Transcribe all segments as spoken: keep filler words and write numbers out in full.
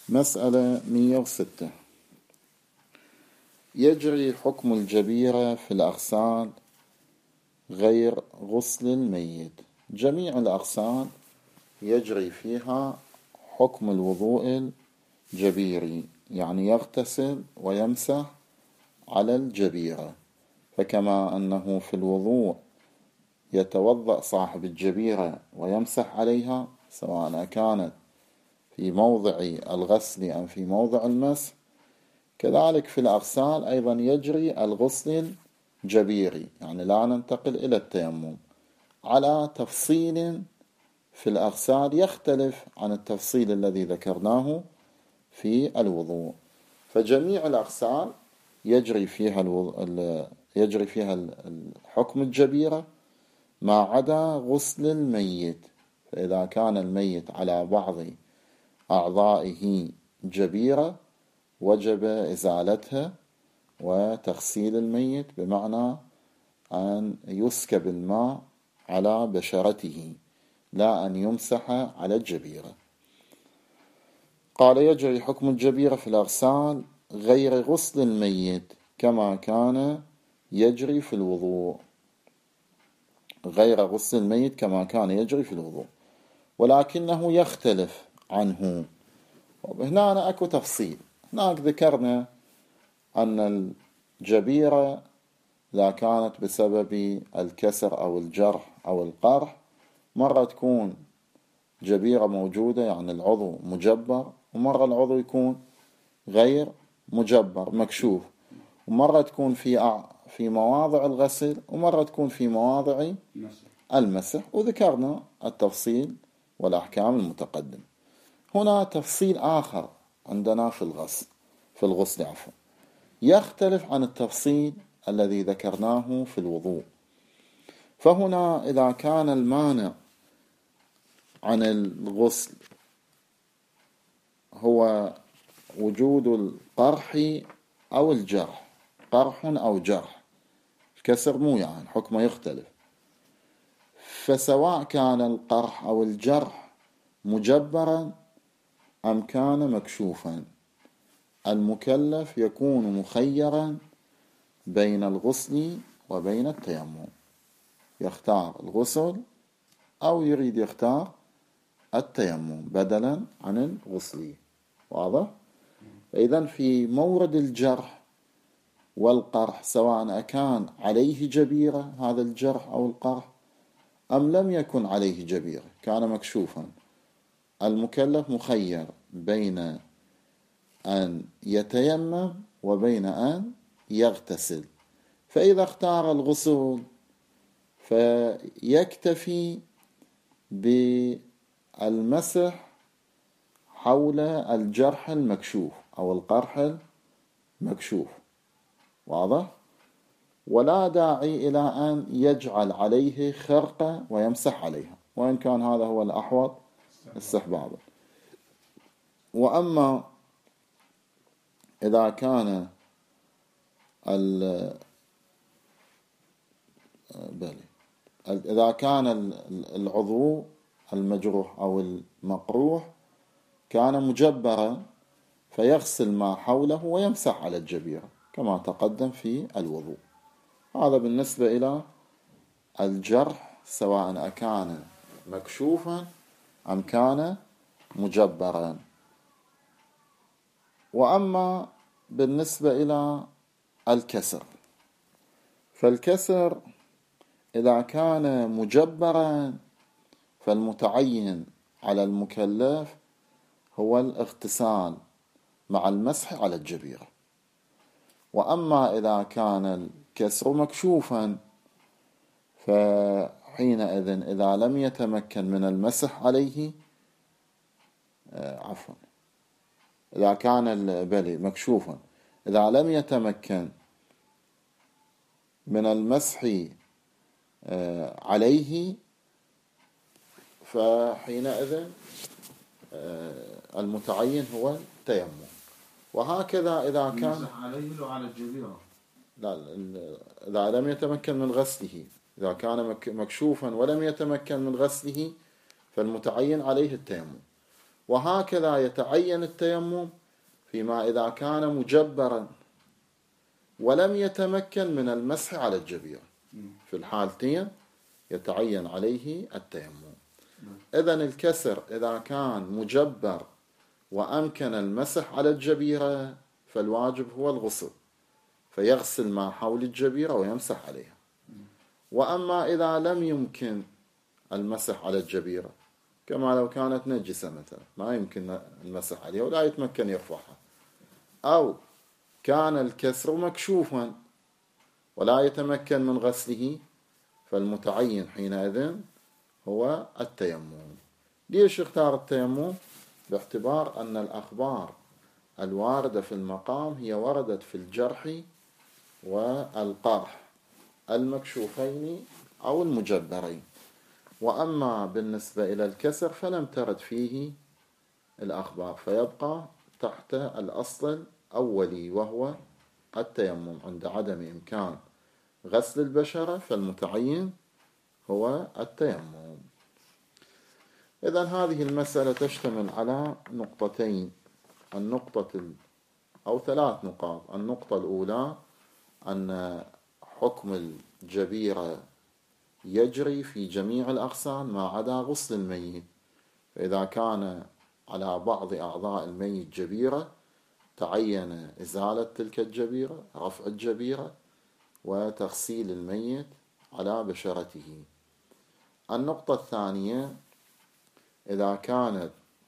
مسألة مئة وستة. يجري حكم الجبيرة في الأغسال غير غسل الميت. جميع الأغسال يجري فيها حكم الوضوء الجبيري، يعني يغتسل ويمسح على الجبيرة. فكما أنه في الوضوء يتوضأ صاحب الجبيرة ويمسح عليها سواء كانت في موضع الغسل أم في موضع المسح، كذلك في الأغسال أيضا يجري الغسل الجبيري، يعني لا ننتقل إلى التيمم، على تفصيل في الأغسال يختلف عن التفصيل الذي ذكرناه في الوضوء. فجميع الأغسال يجري فيها الوضوء يجري فيها الحكم الجبيرة ما عدا غسل الميت. فإذا كان الميت على بعض أعضائه جبيرة وجب إزالتها وتغسيل الميت، بمعنى أن يسكب الماء على بشرته لا أن يمسح على الجبيرة. قال: يجري حكم الجبيرة في الأغسال غير غسل الميت كما كان يجري في الوضوء. غير غسل الميت كما كان يجري في الوضوء، ولكنه يختلف عنه. هنا أكو تفصيل. هناك ذكرنا أن الجبيرة إذا كانت بسبب الكسر أو الجرح أو القرح، مرة تكون جبيرة موجودة يعني العضو مجبر، ومرة العضو يكون غير مجبر مكشوف، ومرة تكون في في مواضع الغسل، ومرة تكون في مواضع المسح. وذكرنا التفصيل والأحكام المتقدم. هنا تفصيل آخر عندنا في الغسل في الغسل عفوا يختلف عن التفصيل الذي ذكرناه في الوضوء. فهنا إذا كان المانع عن الغسل هو وجود القرح أو الجرح، قرح أو جرح، الكسر مو يعني حكمه يختلف. فسواء كان القرح أو الجرح مجبرا أم كان مكشوفا، المكلف يكون مخيرا بين الغسل وبين التيمم، يختار الغسل أو يريد يختار التيمم بدلا عن الغسل. واضح؟ إذن في مورد الجرح والقرح، سواء كان عليه جبيرة هذا الجرح أو القرح أم لم يكن عليه جبيرة، كان مكشوفا، المكلف مخير بين أن يتيمم وبين أن يغتسل. فإذا اختار الغسل فيكتفي بالمسح حول الجرح المكشوف أو القرح المكشوف. واضح؟ ولا داعي إلى أن يجعل عليه خرقة ويمسح عليها، وإن كان هذا هو الأحوط استحبابا. وأما إذا كان إذا كان العضو المجروح أو المقروح كان مجبرا، فيغسل ما حوله ويمسح على الجبيرة كما تقدم في الوضوء. هذا بالنسبة إلى الجرح سواء كان مكشوفا أم كان مجبرا. وأما بالنسبة إلى الكسر، فالكسر إذا كان مجبرا فالمتعين على المكلف هو الاغتسال مع المسح على الجبيرة. وأما إذا كان الكسر مكشوفا فحينئذ إذا لم يتمكن من المسح عليه آه عفوا إذا كان البلي مكشوفا إذا لم يتمكن من المسح آه عليه، فحينئذ آه المتعين هو التيمم. وهكذا إذا كان عليه لو على الجبيرة، لا إذا لم يتمكن من غسله، إذا كان مكشوفا ولم يتمكن من غسله فالمتعين عليه التيمم. وهكذا يتعين التيمم فيما إذا كان مجبرا ولم يتمكن من المسح على الجبيرة، في الحالتين يتعين عليه التيمم. إذن الكسر إذا كان مجبر وأمكن المسح على الجبيرة فالواجب هو الغسل، فيغسل ما حول الجبيرة ويمسح عليها. وأما إذا لم يمكن المسح على الجبيرة، كما لو كانت نجسة مثلا ما يمكن المسح عليها ولا يتمكن يرفعها، أو كان الكسر مكشوفا ولا يتمكن من غسله، فالمتعين حينئذ هو التيمم. ليش اختار التيمم؟ باعتبار أن الأخبار الواردة في المقام هي وردت في الجرح والقرح المكشوفين أو المجبرين، وأما بالنسبة إلى الكسر فلم ترد فيه الأخبار، فيبقى تحت الأصل الأولي وهو التيمم. عند عدم إمكان غسل البشرة فالمتعين هو التيمم. إذن هذه المسألة تشتمل على نقطتين، النقطة أو ثلاث نقاط. النقطة الأولى أن حكم الجبيرة يجري في جميع الأغسال ما عدا غسل الميت، فإذا كان على بعض أعضاء الميت جبيرة تعين إزالة تلك الجبيرة، رفع الجبيرة وتغسيل الميت على بشرته. النقطة الثانية إذا كانت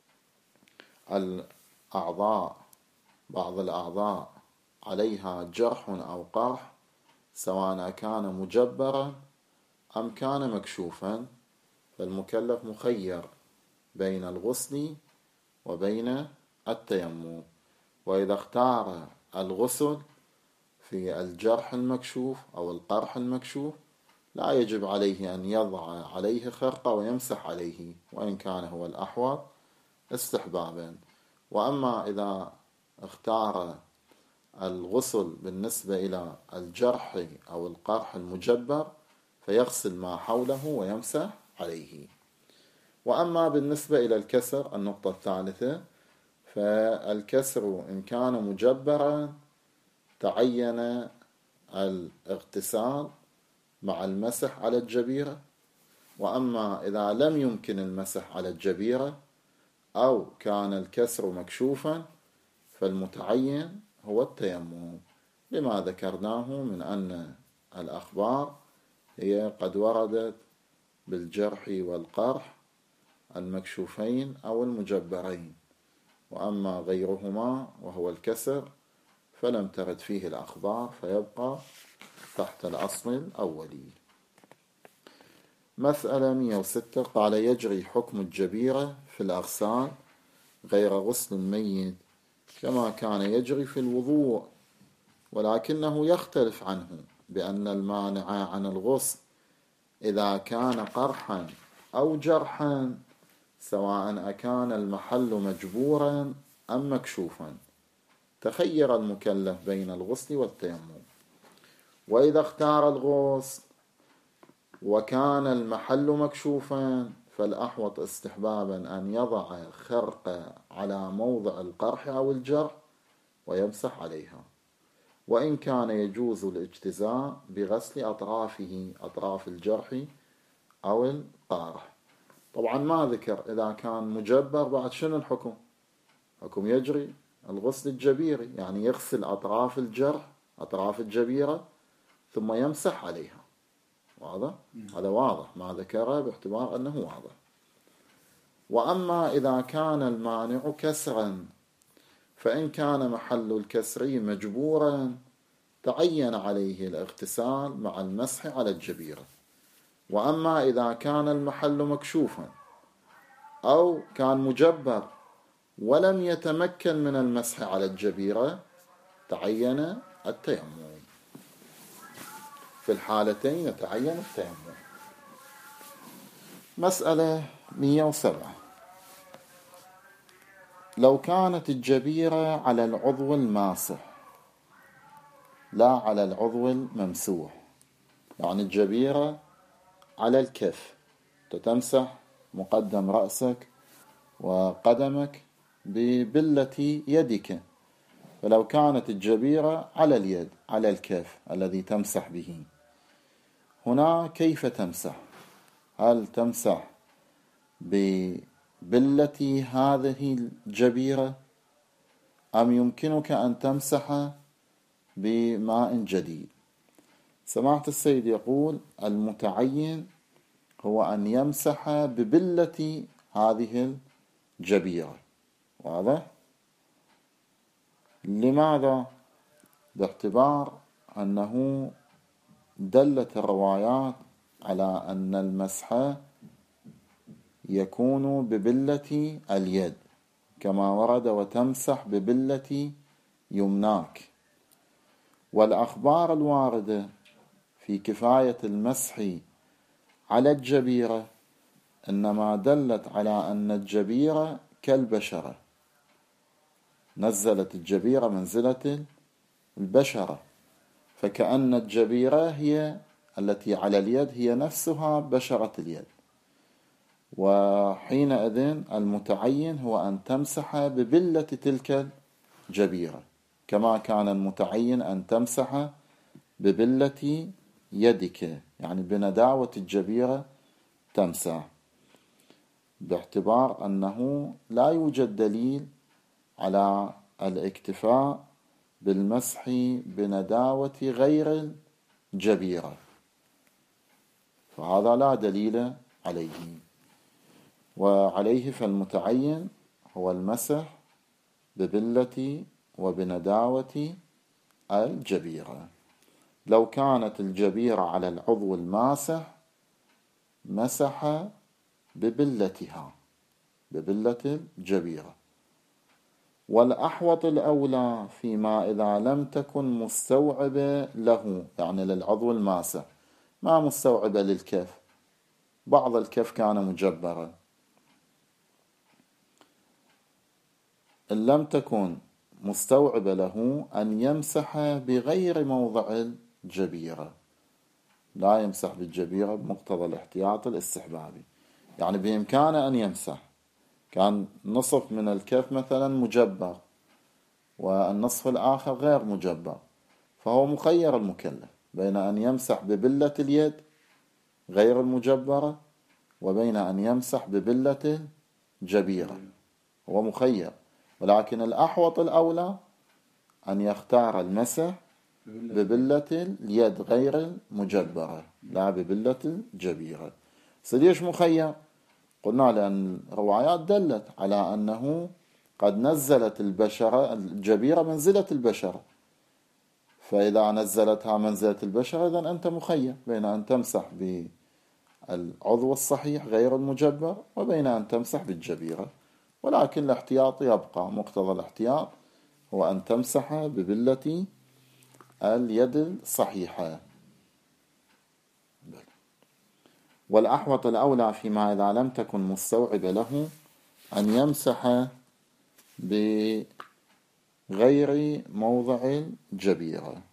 الأعضاء بعض الأعضاء عليها جرح أو قرح سواء كان مجبرا أم كان مكشوفا، فالمكلف مخير بين الغسل وبين التيمم. وإذا اختار الغسل في الجرح المكشوف أو القرح المكشوف لا يجب عليه أن يضع عليه خرقة ويمسح عليه، وإن كان هو الأحوط استحبابا. وأما إذا اختار الغسل بالنسبة إلى الجرح أو القرح المجبر فيغسل ما حوله ويمسح عليه. وأما بالنسبة إلى الكسر النقطة الثالثة، فالكسر إن كان مجبرا تعين الاغتسال مع المسح على الجبيرة، وأما إذا لم يمكن المسح على الجبيرة أو كان الكسر مكشوفا فالمتعين هو التيمم، لما ذكرناه من أن الأخبار هي قد وردت بالجرح والقرح المكشوفين أو المجبرين، وأما غيرهما وهو الكسر فلم ترد فيه الأخبار، فيبقى تحت الأصل الأولي. مسألة مئة وستة قال يجري حكم الجبيرة في الأغسال غير غسل الميت كما كان يجري في الوضوء، ولكنه يختلف عنه بأن المانع عن الغسل إذا كان قرحا أو جرحا سواء أكان المحل مجبورا أم مكشوفا، تخير المكلف بين الغسل والتيمم. وإذا اختار الغسل وكان المحل مكشوفا فالأحوط استحبابا أن يضع خرقة على موضع القرح أو الجرح ويمسح عليها، وإن كان يجوز الاجتزاء بغسل أطرافه أطراف الجرح أو القارح. طبعا ما ذكر إذا كان مجبر بعد شنو الحكم؟ حكم يجري الغسل الجبيري، يعني يغسل أطراف الجرح أطراف الجبيرة ثم يمسح عليها. واضح؟ هذا واضح ما ذكره باعتبار أنه واضح. وأما إذا كان المانع كسرا فإن كان محل الكسر مجبورا تعين عليه الاغتسال مع المسح على الجبيرة. وأما إذا كان المحل مكشوفا أو كان مجبر ولم يتمكن من المسح على الجبيرة تعين التيمم. في الحالتين يتعين التيمم. مسألة مئة وسبعة لو كانت الجبيرة على العضو الماسح لا على العضو الممسوح، يعني الجبيرة على الكف، تتمسح مقدم رأسك وقدمك ببلة يدك. فلو كانت الجبيرة على اليد على الكف الذي تمسح به، هنا كيف تمسح؟ هل تمسح ببلة هذه الجبيرة أم يمكنك أن تمسح بماء جديد؟ سمعت السيد يقول المتعين هو أن يمسح ببلة هذه الجبيرة. واضح؟ لماذا؟ باعتبار أنه دلت الروايات على أن المسح يكون ببلة اليد كما ورد وتمسح ببلة يمناك، والأخبار الواردة في كفاية المسح على الجبيرة إنما دلت على أن الجبيرة كالبشرة، نزلت الجبيرة منزلة البشرة، فكأن الجبيرة هي التي على اليد هي نفسها بشرة اليد. وحينئذ المتعين هو أن تمسح ببلة تلك الجبيرة كما كان المتعين أن تمسح ببلة يدك، يعني بنداوة الجبيرة تمسح، باعتبار أنه لا يوجد دليل على الاكتفاء بالمسح بنداوة غير الجبيرة، فهذا لا دليل عليه. وعليه فالمتعين هو المسح ببلة وبنداوة الجبيرة. لو كانت الجبيرة على العضو الماسح مسح ببلتها ببلة الجبيرة. والأحوط الأولى فيما إذا لم تكن مستوعبة له، يعني للعضو الماسح ما مستوعبة للكف، بعض الكف كان مجبرا، إن لم تكن مستوعبة له أن يمسح بغير موضع الجبيرة، لا يمسح بالجبيرة بمقتضى الاحتياط الاستحبابي، يعني بإمكانه أن يمسح، كان نصف من الكف مثلا مجبر والنصف الآخر غير مجبر، فهو مخير المكلف بين أن يمسح ببلة اليد غير المجبرة وبين أن يمسح ببلة الجبيرة، هو مخير، ولكن الأحوط الأولى أن يختار المسح ببلة اليد غير المجبرة لا ببلة الجبيرة. ليش مخير؟ قلنا لأن الروايات دلت على أنه قد نزلت البشرة الجبيرة منزلة البشرة، فإذا نزلتها منزلة البشرة إذن أنت مخير بين أن تمسح بالعضو الصحيح غير المجبر وبين أن تمسح بالجبيرة، ولكن الاحتياط يبقى، مقتضى الاحتياط هو أن تمسح ببلة اليد الصحيحة. والأحوط الأولى فيما إذا لم تكن مستوعبة له أن يمسح بغير موضع الجبيرة.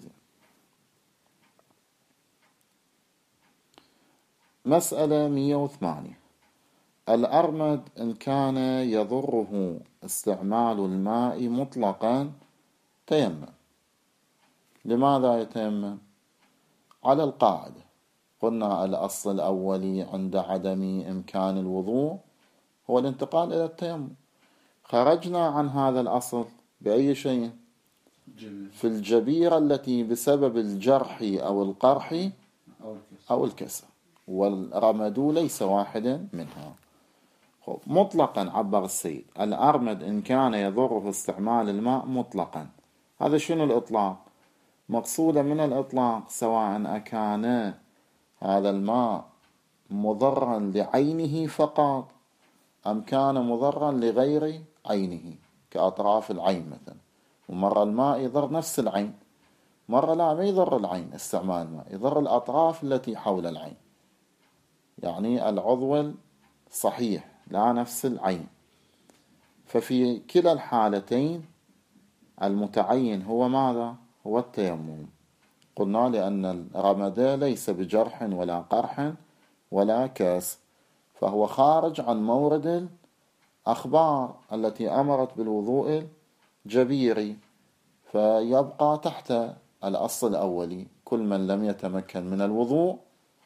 مسألة مئة وثمانية. الأرمد إن كان يضره استعمال الماء مطلقا تيمم. لماذا يتيمم؟ على القاعدة قلنا الأصل الأولي عند عدم إمكان الوضوء هو الانتقال إلى التيمم، خرجنا عن هذا الأصل بأي شيء؟ في الجبيرة التي بسبب الجرح أو القرح أو الكسر، والرمد ليس واحدا منها. مطلقا عبر السيد الأرمد إن كان يضره استعمال الماء مطلقا. هذا شنو الإطلاق؟ مقصودة من الإطلاق سواء أكان هذا الماء مضرا لعينه فقط أم كان مضرا لغير عينه كأطراف العين مثلا، ومرة الماء يضر نفس العين، مرة لا ما يضر العين استعمال الماء، يضر الأطراف التي حول العين، يعني العضو صحيح لا نفس العين. ففي كلا الحالتين المتعين هو ماذا؟ هو التيمم. قلنا لأن الرمد ليس بجرح ولا قرح ولا كاس، فهو خارج عن مورد الأخبار التي أمرت بالوضوء الجبيري، فيبقى تحت الأصل الأولي. كل من لم يتمكن من الوضوء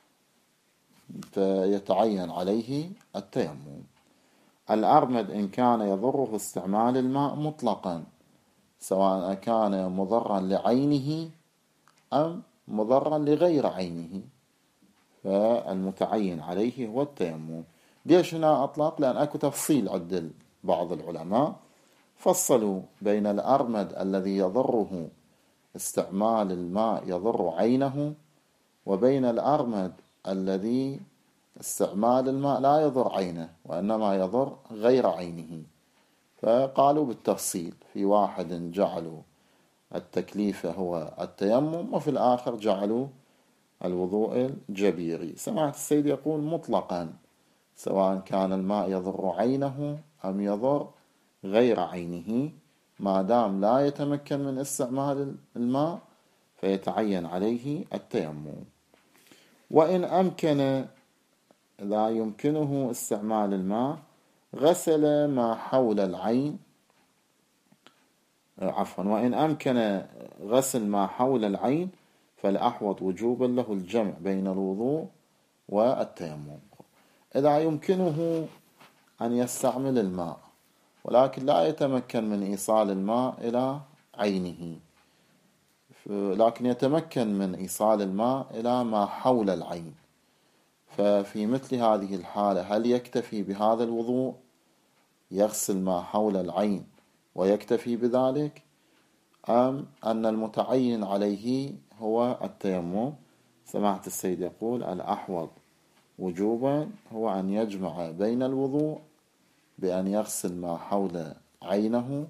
فيتعين عليه التيمم. الأرمد إن كان يضره استعمال الماء مطلقا، سواء كان مضرا لعينه أم مضرا لغير عينه، فالمتعين عليه هو التيمم. ليش هنا أطلق؟ لأن أكو تفصيل عند بعض العلماء، فصلوا بين الأرمد الذي يضره استعمال الماء يضر عينه، وبين الأرمد الذي استعمال الماء لا يضر عينه وإنما يضر غير عينه. فقالوا بالتفصيل، في واحد جعلوا التكليف هو التيمم، وفي الآخر جعلوا الوضوء الجبيري. سمعت السيد يقول مطلقا، سواء كان الماء يضر عينه أم يضر غير عينه، ما دام لا يتمكن من استعمال الماء فيتعين عليه التيمم. وإن أمكن، لا يمكنه استعمال الماء، غسل ما حول العين، عفوا وإن أمكن غسل ما حول العين فالأحوط وجوبا له الجمع بين الوضوء والتيمم. إذا يمكنه أن يستعمل الماء ولكن لا يتمكن من إيصال الماء إلى عينه، لكن يتمكن من إيصال الماء إلى ما حول العين، ففي مثل هذه الحالة هل يكتفي بهذا الوضوء، يغسل ما حول العين ويكتفي بذلك، أم أن المتعين عليه هو التيمم؟ سمعت السيد يقول الأحوط وجوبا هو أن يجمع بين الوضوء بأن يغسل ما حول عينه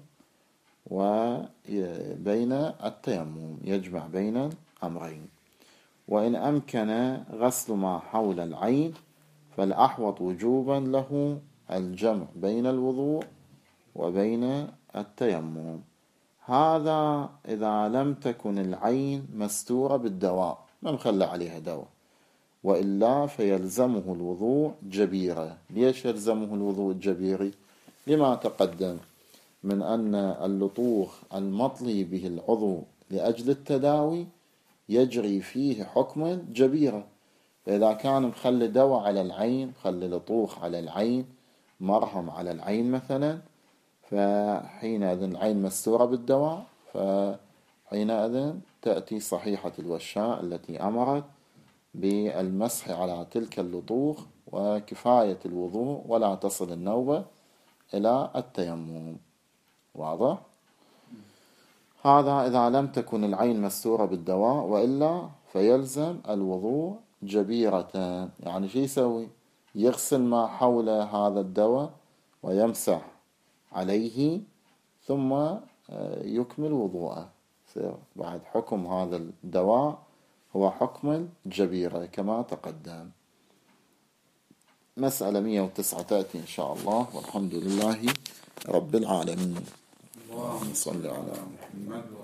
وبين التيمم، يجمع بين الأمرين. وإن أمكن غسل ما حول العين فالأحوط وجوبا له الجمع بين الوضوء وبين التيمم. هذا إذا لم تكن العين مستورة بالدواء، ما مخلى عليها دواء، وإلا فيلزمه الوضوء جبيرة. ليش يلزمه الوضوء الجبيري؟ لما تقدم من أن اللطوخ المطلي به العضو لأجل التداوي يجري فيه حكم الجبيرة. فإذا كان مخلي دواء على العين، مخلي لطوخ على العين، مرهم على العين مثلا، فحينئذ العين مستورة بالدواء، فحينئذ تأتي صحيحة الوشاء التي أمرت بالمسح على تلك اللطوخ وكفاية الوضوء، ولا تصل النوبة إلى التيمم. واضح؟ هذا إذا لم تكن العين مستورة بالدواء، وإلا فيلزم الوضوء جبيرة. يعني شو يسوي؟ يغسل ما حول هذا الدواء ويمسح عليه ثم يكمل وضوءه. بعد حكم هذا الدواء هو حكم الجبيرة كما تقدم. مسألة مئة وتسعة تأتي إن شاء الله، والحمد لله رب العالمين. اللهم صل على محمد.